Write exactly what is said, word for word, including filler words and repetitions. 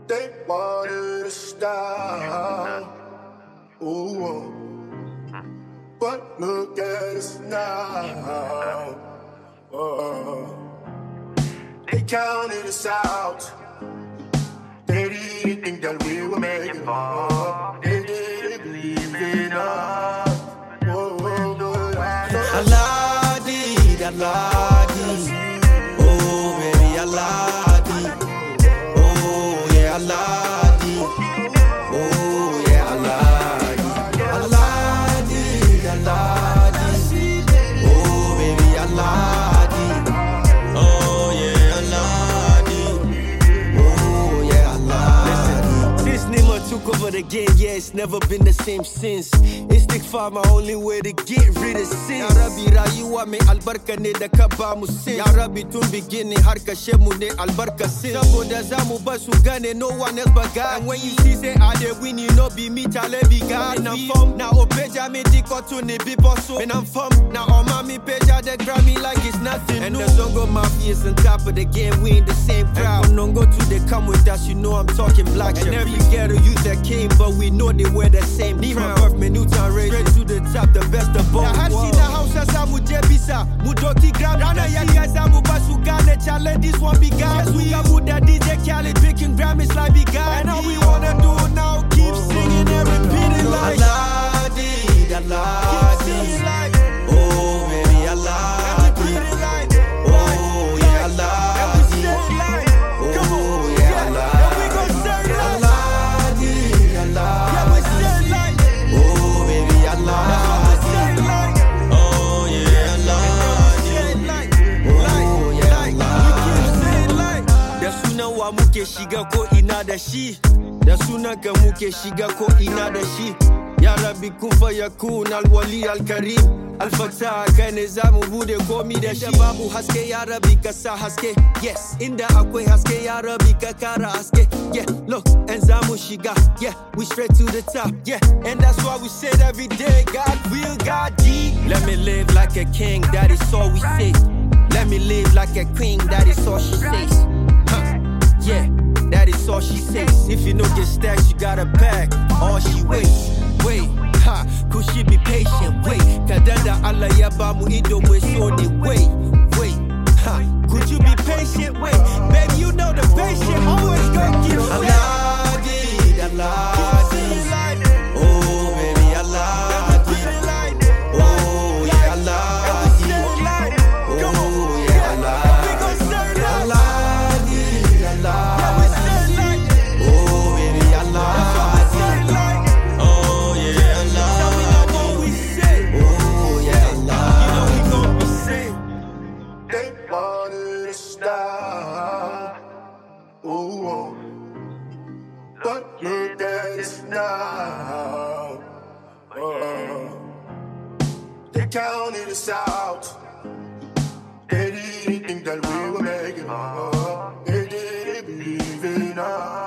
They wanted to stop. Ooh, but look at us now. Oh, they counted us out. They didn't think that we would make it. Oh, they didn't believe in us. Oh, oh, oh. Aladi, Aladi. Oh, baby, Aladi. Oh, yeah, Aladi. Oh, yeah, Aladi. Aladi, Aladi. Oh, baby, Aladi. Oh, yeah, Aladi. Oh, yeah, Aladi. Listen, since Nima took over the game, yeah, it's never been the same since. Istighfar, my only way to get rid of sin. Ya Rabbi, rayuwa mai albarka ne da ka ba mu sin. Ya Rabbi, tun beginning har kashe mu ne albarka sin. Saboda za mu ba su gane no one else but God. And when you see say I dey win, you know be me, tale be God. And I'm from, now opeja me diko to ne be bosso. And I'm from, now on my peja they grab me like it's nothing new. And the Zongo Mafia is on top of the game, we in the same crowd. And Konongo too, they come with us, you know I'm talking black. And every ghetto youth that came, but we know they wear the same crown. Birth me new town race, straight to the top, the best of both. Na hashi na hausa sa mu jebisa, mu doki gram. Rana ya gaza mu basu gane challenge, this one be God. We got mu da D J Khaled picking Grammys like be God. And all we wanna do now, keep singing and repeating like Aladi, Aladi. Oh baby, Aladi. Oh yeah, Aladi. Oh yeah, Aladi. Aladi, Aladi. Oh baby, Aladi. Oh yeah, Aladi. Oh yeah, Aladi. Da sunan wa muke shiga ko ina da shi. Da sunan ka muke shiga ko ina da shi. Ya Rabbi kun fa yakun al-wali al-karim. Al-Fatah kai ne zamu bude komi da shi. Babu haske ya Rabbi ka sa haske. Yes, inda akwai haske ya Rabbi ka kara haske. Yeah, look, and zamu shiga. Yeah, we straight to the top. Yeah, and that's why we say it every day. God will, God G. Let me live like a king, that is all we say. Let me live like a queen, that is all she says. Huh, yeah, that is all she says. If you don't get stacks, you gotta pack. All she waits. Wait, ha, could she be patient? Wait, kadada Allah ya bamu ido we so ni wait, wait, ha, could you be patient? Wait, baby, you know the patient always gonna give way. Aladi, Aladi, oh baby, Aladi, oh yeah, Aladi, oh yeah, Aladi, Aladi, Aladi, oh baby, Aladi. Ooh, but look at us now. Oh, they counted us out. They didn't think that we would make it. Oh, they didn't believe in us.